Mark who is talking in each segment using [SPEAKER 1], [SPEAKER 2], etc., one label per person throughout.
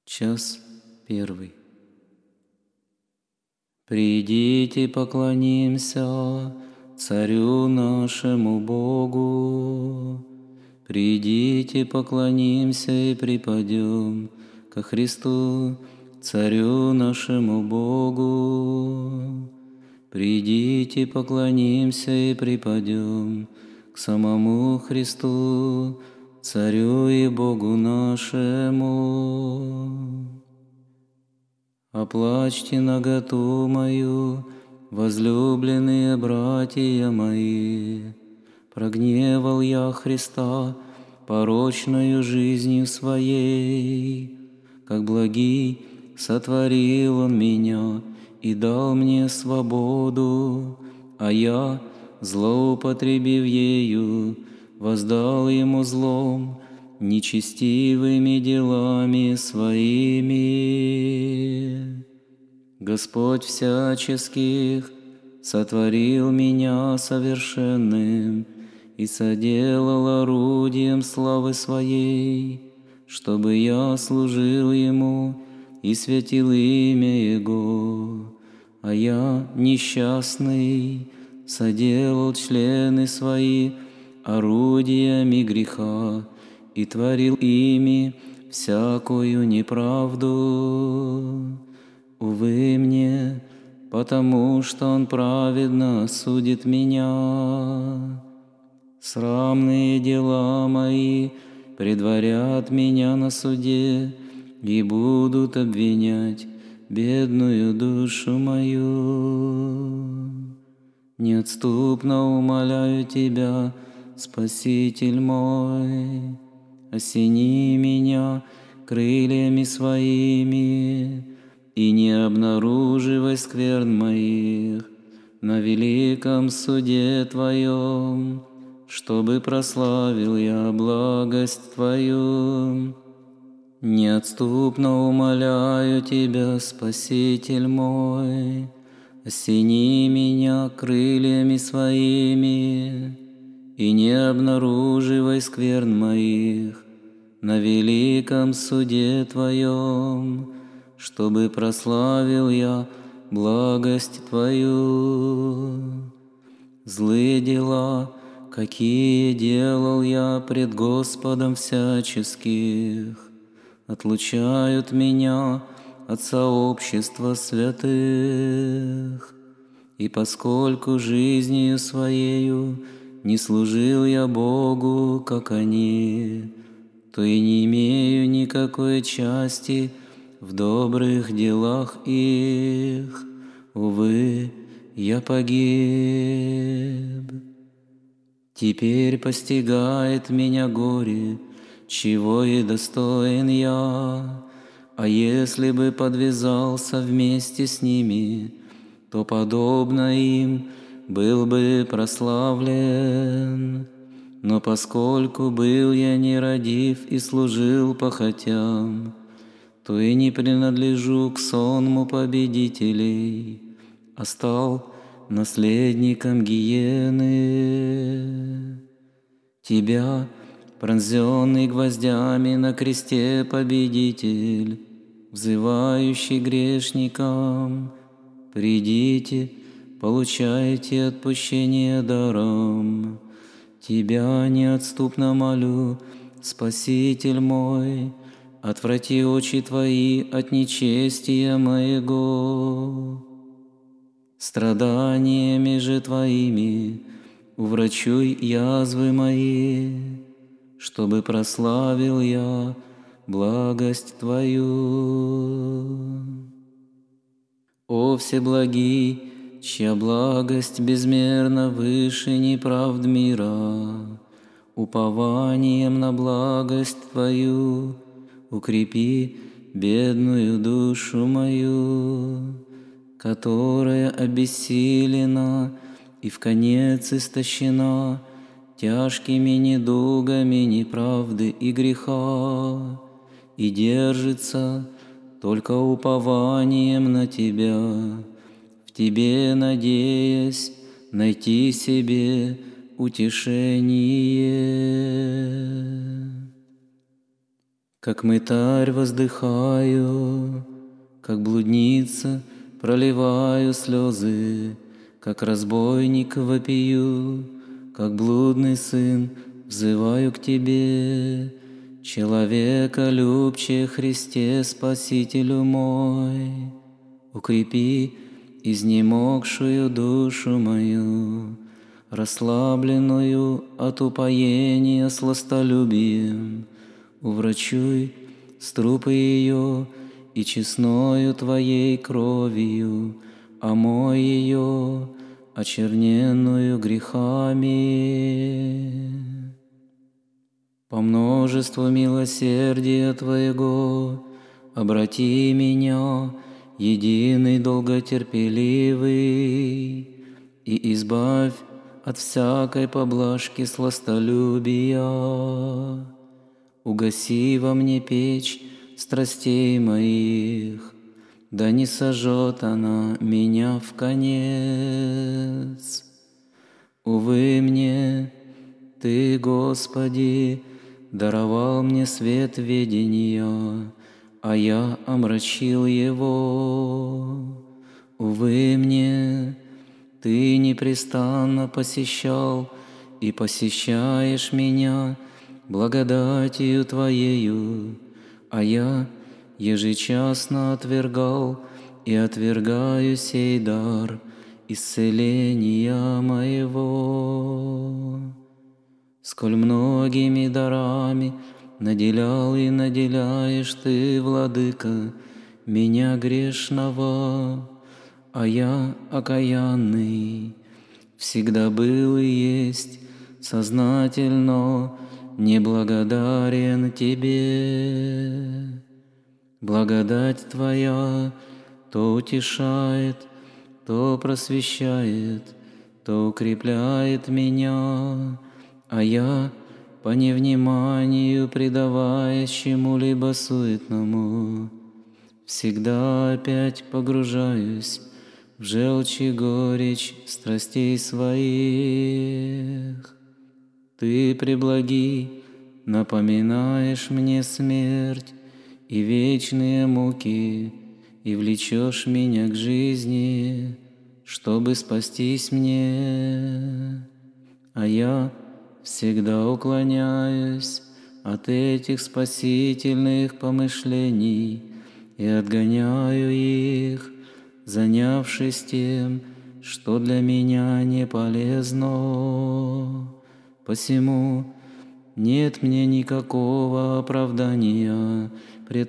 [SPEAKER 1] Час первый. Придите, поклонимся Царю нашему Богу. Придите, поклонимся и припадем ко Христу, Царю нашему Богу. Придите, поклонимся и припадем к самому Христу, Царю и Богу нашему. Оплачьте наготу мою, возлюбленные братья мои. Прогневал я Христа порочною жизнью своей, как благий сотворил Он меня и дал мне свободу, а я, злоупотребив ею, воздал Ему злом нечестивыми делами своими. Господь всяческих сотворил меня совершенным и соделал орудием славы Своей, чтобы я служил Ему и святил имя Его. А я, несчастный, соделал члены свои орудиями греха и творил ими всякую неправду. Увы мне, потому что Он праведно осудит меня. Срамные дела мои предварят меня на суде и будут обвинять бедную душу мою. Неотступно умоляю Тебя, Спаситель мой, осени меня крыльями Своими и не обнаруживай скверн моих на великом суде Твоем, чтобы прославил я благость Твою. Неотступно умоляю Тебя, Спаситель мой, осени меня крыльями Своими и не обнаруживай скверн моих на великом суде Твоем, чтобы прославил я благость Твою. Злые дела, какие делал я пред Господом всяческих, отлучают меня от сообщества святых. И поскольку жизнью своею не служил я Богу, как они, то и не имею никакой части в добрых делах их. Увы, я погиб. Теперь постигает меня горе, чего и достоин я. А если бы подвязался вместе с ними, то подобно им был бы прославлен. Но поскольку был я нерадив и служил похотям, то и не принадлежу к сонму победителей, а стал наследником гиены. Тебя, пронзенный гвоздями на кресте победитель, взывающий грешникам: придите, получайте отпущение даром. Тебя неотступно молю, Спаситель мой, отврати очи Твои от нечестия моего. Страданиями же Твоими уврачуй язвы мои, чтобы прославил я благость Твою. О Всеблагий, чья благость безмерно выше неправд мира, упованием на благость Твою укрепи бедную душу мою, которая обессилена и вконец истощена тяжкими недугами неправды и греха, и держится только упованием на Тебя, в Тебе надеясь найти себе утешение. Как мытарь воздыхаю, как блудница проливаю слезы, как разбойник вопию, как блудный сын взываю к Тебе, человека любче Христе, Спасителю мой. Укрепи изнемогшую душу мою, расслабленную от упоения сластолюбием, уврачуй струпы ее и честною Твоей кровью, омой ее, очерненную грехами. По множеству милосердия Твоего обрати меня, единый долготерпеливый, и избавь от всякой поблажки сластолюбия. Угаси во мне печь страстей моих, да не сожжет она меня в конец. Увы мне, Ты, Господи, даровал мне свет ведения, а я омрачил его. Увы мне, Ты непрестанно посещал и посещаешь меня благодатью Твоею, а я ежечасно отвергал и отвергаю сей дар исцеления моего. Сколь многими дарами наделял и наделяешь Ты, Владыка, меня грешного, а я окаянный, всегда был и есть сознательно неблагодарен Тебе. Благодать Твоя то утешает, то просвещает, то укрепляет меня, а я по невниманию, предаваясь чему-либо суетному, всегда опять погружаюсь в желчь и горечь страстей своих. Ты, преблаги, напоминаешь мне смерть и вечные муки, и влечешь меня к жизни, чтобы спастись мне. А я всегда уклоняюсь от этих спасительных помышлений и отгоняю их, занявшись тем, что для меня не полезно. Посему нет мне никакого оправдания пред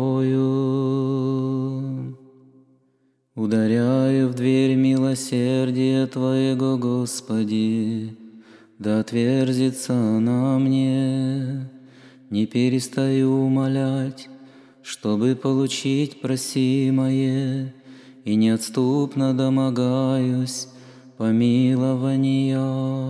[SPEAKER 1] Тобою. Ударяю в дверь милосердия Твоего, Господи, да отверзится она мне. Не перестаю умолять, чтобы получить просимое, и неотступно домогаюсь помилования.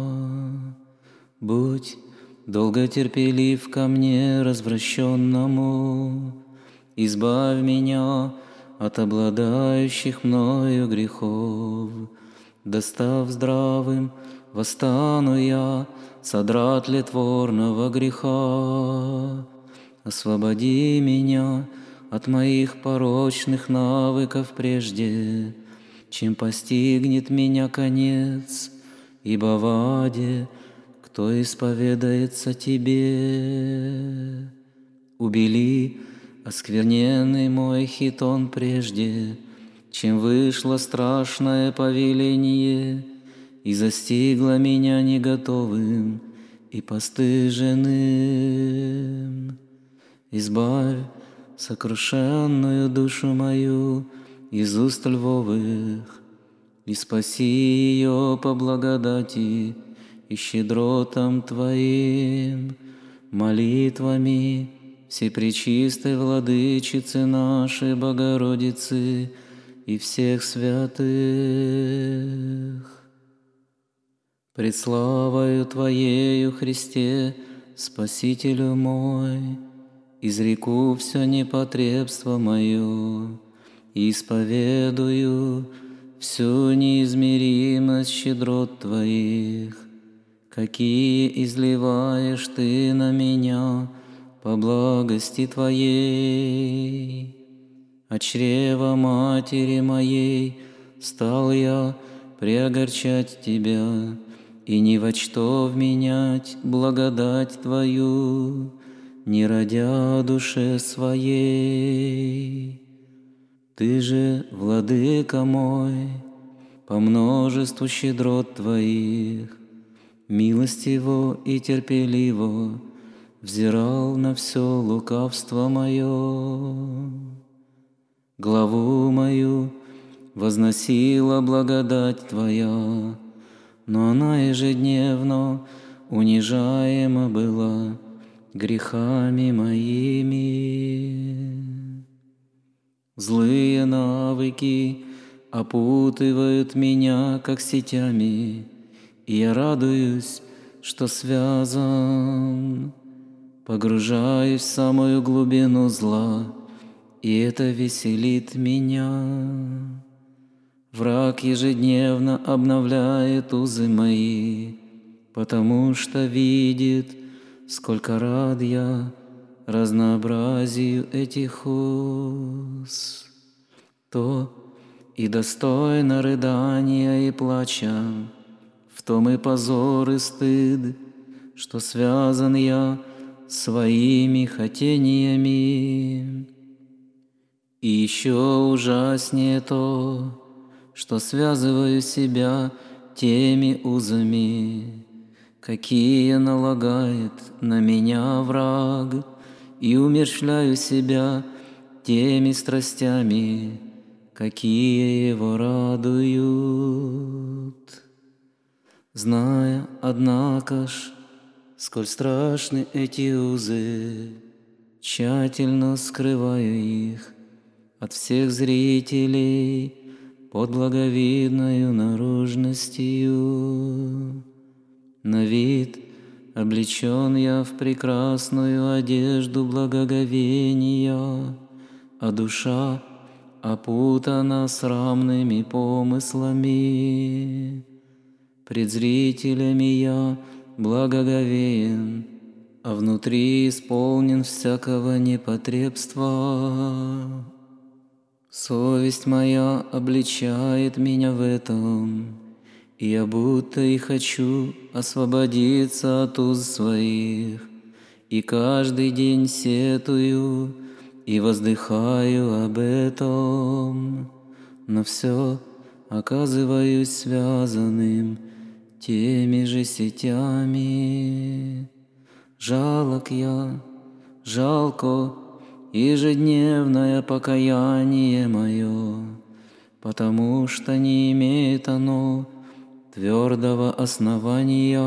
[SPEAKER 1] Будь долготерпелив ко мне, развращенному, избавь меня от обладающих мною грехов. Достав здравым, восстану я содрат тлетворного греха. Освободи меня от моих порочных навыков прежде, чем постигнет меня конец, ибо в аде кто исповедается Тебе. Убели оскверненный мой хитон прежде, чем вышло страшное повеление и застигло меня неготовым и постыженным. Избавь сокрушенную душу мою из уст львовых, и спаси ее по благодати и щедротам Твоим, молитвами Всепречистой Владычицы нашей Богородицы и всех святых. Пред славою Твоею, Христе, Спасителю мой, изреку все непотребство мое и исповедую всю неизмеримость щедрот Твоих, какие изливаешь Ты на меня по благости Твоей. От чрева матери моей стал я преогорчать Тебя и ни во что вменять благодать Твою, не родя душе своей. Ты же, Владыка мой, по множеству щедрот Твоих, милостиво и терпеливо взирал на все лукавство мое. Главу мою возносила благодать Твоя, но она ежедневно унижаема была грехами моими. Злые навыки опутывают меня, как сетями, и я радуюсь, что связан, погружаюсь в самую глубину зла, и это веселит меня. Враг ежедневно обновляет узы мои, потому что видит, сколько рад я разнообразию этих уз. То и достойно рыдания и плача, в том и позор и стыд, что связан я своими хотениями. И еще ужаснее то, что связываю себя теми узами, какие налагает на меня враг, и умерщвляю себя теми страстями, какие его радуют. Зная, однако ж, сколь страшны эти узы, тщательно скрываю их от всех зрителей под благовидною наружностью. На вид облечен я в прекрасную одежду благоговения, а душа опутана срамными помыслами. Пред зрителями я благоговеен, а внутри исполнен всякого непотребства. Совесть моя обличает меня в этом, и я будто и хочу освободиться от уз своих, и каждый день сетую и воздыхаю об этом, но все оказываюсь связанным теми же сетями. Жалок я, жалко ежедневное покаяние мое, потому что не имеет оно твердого основания.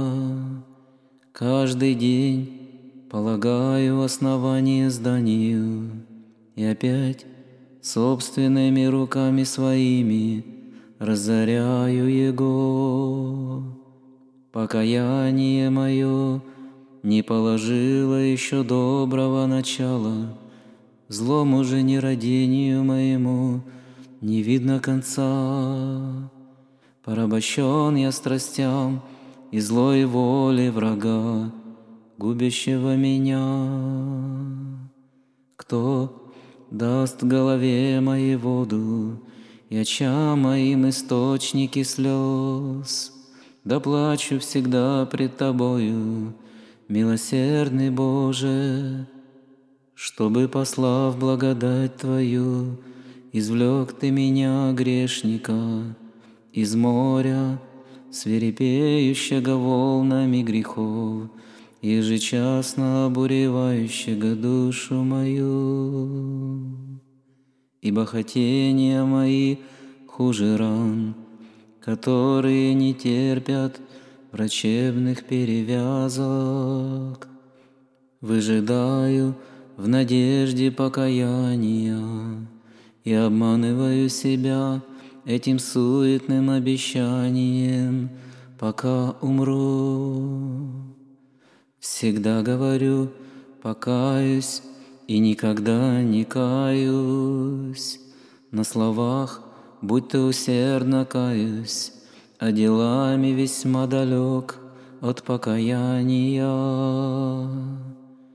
[SPEAKER 1] Каждый день полагаю основание зданию, и опять собственными руками своими разоряю его. Покаяние мое не положило еще доброго начала, злому же нерадению моему не видно конца. Порабощен я страстям и злой воле врага, губящего меня. Кто даст голове моей воду и очам моим источники слез? Да плачу всегда пред Тобою, милосердный Боже, чтобы, послав благодать Твою, извлек Ты меня, грешника, из моря, свирепеющего волнами грехов, ежечасно обуревающего душу мою. Ибо хотения мои хуже ран, которые не терпят врачебных перевязок. Выжидаю в надежде покаяния и обманываю себя этим суетным обещанием, пока умру. Всегда говорю, покаюсь, и никогда не каюсь. На словах будто усердно каюсь, а делами весьма далек от покаяния.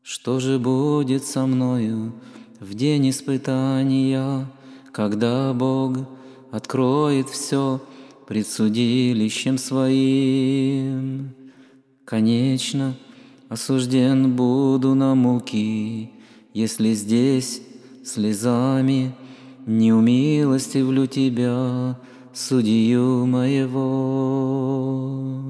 [SPEAKER 1] Что же будет со мною в день испытания, когда Бог откроет все пред судилищем своим? Конечно, осужден буду на муки, если здесь слезами не умилостивлю Тебя, судью моего.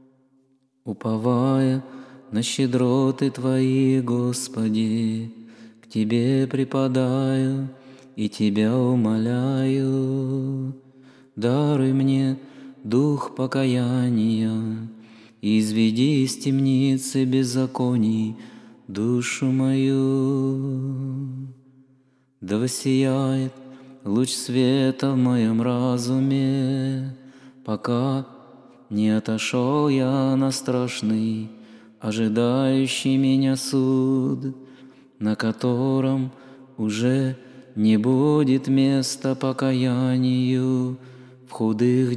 [SPEAKER 1] Уповая на щедроты Твои, Господи, к Тебе припадаю и Тебя умоляю. Даруй мне дух покаяния, и изведи из темницы беззаконий душу мою. Да воссияет луч света в моем разуме, пока не отошел я на страшный, ожидающий меня суд, на котором уже не будет места покаянию в худых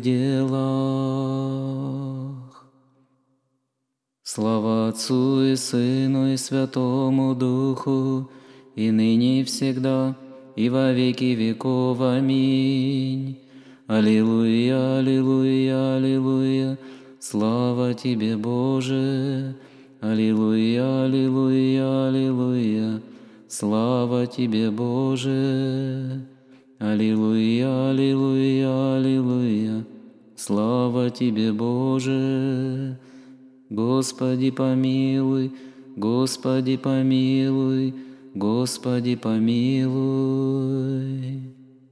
[SPEAKER 1] делах. Слава Отцу и Сыну и Святому Духу, и ныне и всегда, и во веки веков. Аминь. Аллилуйя, аллилуйя, аллилуйя, слава Тебе, Боже. Аллилуйя, аллилуйя, аллилуйя, слава Тебе, Боже. Аллилуйя, аллилуйя, аллилуйя, слава Тебе, Боже. Господи помилуй, Господи помилуй, Господи помилуй.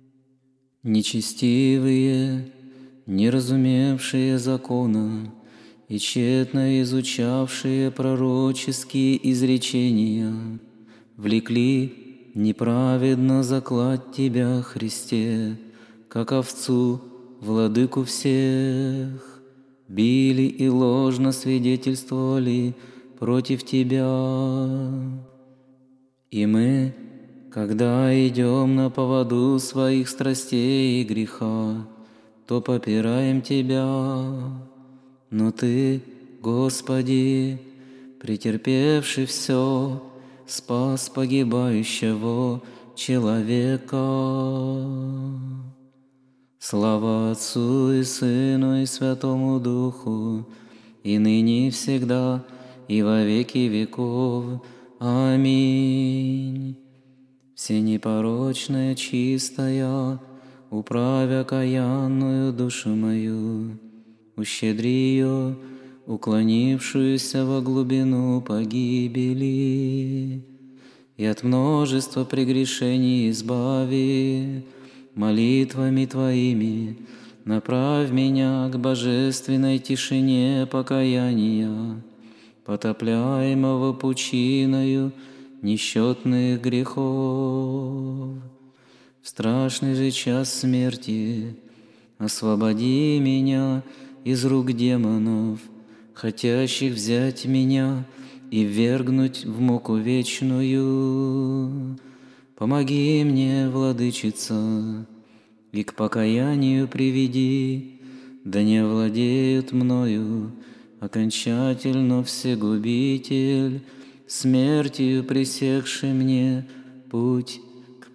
[SPEAKER 1] Нечестивые, не разумевшие закона и тщетно изучавшие пророческие изречения, влекли неправедно заклать Тебя, Христе, как овцу, владыку всех, били и ложно свидетельствовали против Тебя. И мы, когда идем на поводу своих страстей и греха, то попираем Тебя. Но Ты, Господи, претерпевший все, спас погибающего человека. Слава Отцу и Сыну и Святому Духу, и ныне и всегда, и во веки веков. Аминь. Всенепорочная, чистая, управя окаянную душу мою, ущедри ее, уклонившуюся во глубину погибели, и от множества прегрешений избави. Молитвами Твоими направь меня к божественной тишине покаяния, потопляемого пучиною несчетных грехов. В страшный же час смерти освободи меня из рук демонов, хотящих взять меня и ввергнуть в муку вечную. Помоги мне, Владычица, и к покаянию приведи, да не овладеют мною окончательно Всегубитель, смертью пресекший мне путь к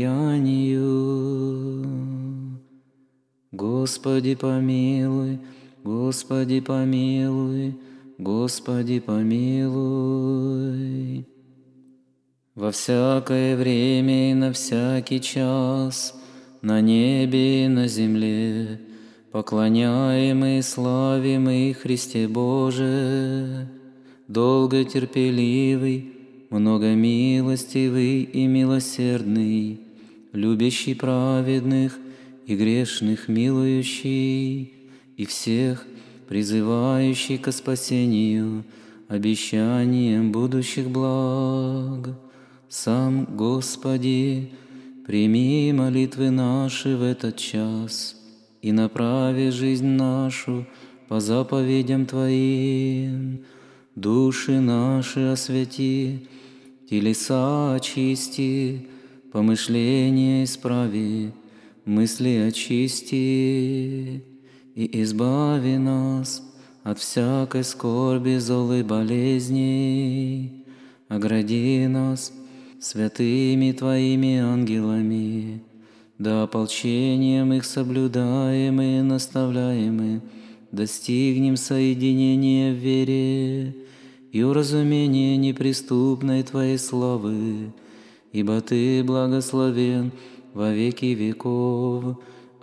[SPEAKER 1] покаянию. Господи помилуй, Господи помилуй, Господи помилуй. Во всякое время и на всякий час, на небе и на земле, поклоняемый и славимый Христе Боже, долготерпеливый, многомилостивый и милосердный, любящий праведных и грешных милующий, и всех призывающий ко спасению обещанием будущих благ. Сам, Господи, прими молитвы наши в этот час и направи жизнь нашу по заповедям Твоим. Души наши освети, телеса очисти, помышления исправи, мысли очисти, и избави нас от всякой скорби, злой болезни, огради нас святыми Твоими ангелами, да ополчением их соблюдаем и наставляем, достигнем соединения в вере и уразумения неприступной Твоей славы, ибо Ты благословен во веки веков.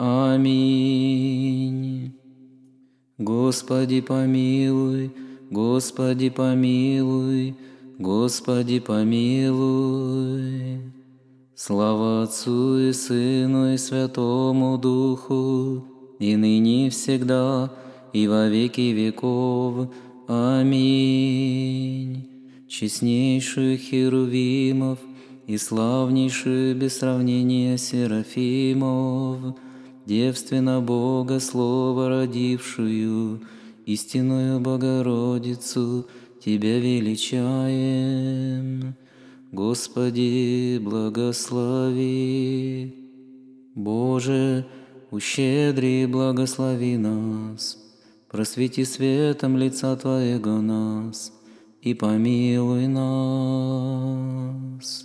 [SPEAKER 1] Аминь. Господи помилуй, Господи помилуй, Господи помилуй. Слава Отцу и Сыну и Святому Духу, и ныне и всегда, и во веки веков. Аминь. Честнейших херувимов и славнейших без сравнения серафимов, девственно Бога Слово родившую, истинную Богородицу, Тебя величаем. Господи, благослови. Боже, ущедри и благослови нас, просвети светом лица Твоего нас, и помилуй нас.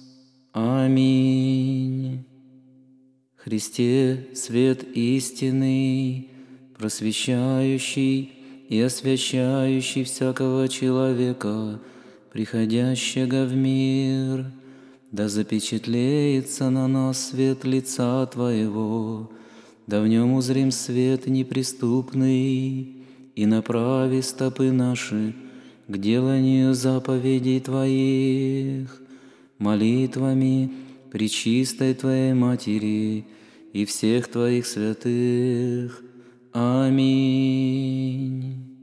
[SPEAKER 1] Аминь. Христе, свет истинный, просвещающий и освящающий всякого человека, приходящего в мир, да запечатлеется на нас свет лица Твоего, да в нем узрим свет неприступный, и направи стопы наши к деланию заповедей Твоих, молитвами пречистой Твоей Матери и всех Твоих святых. Аминь.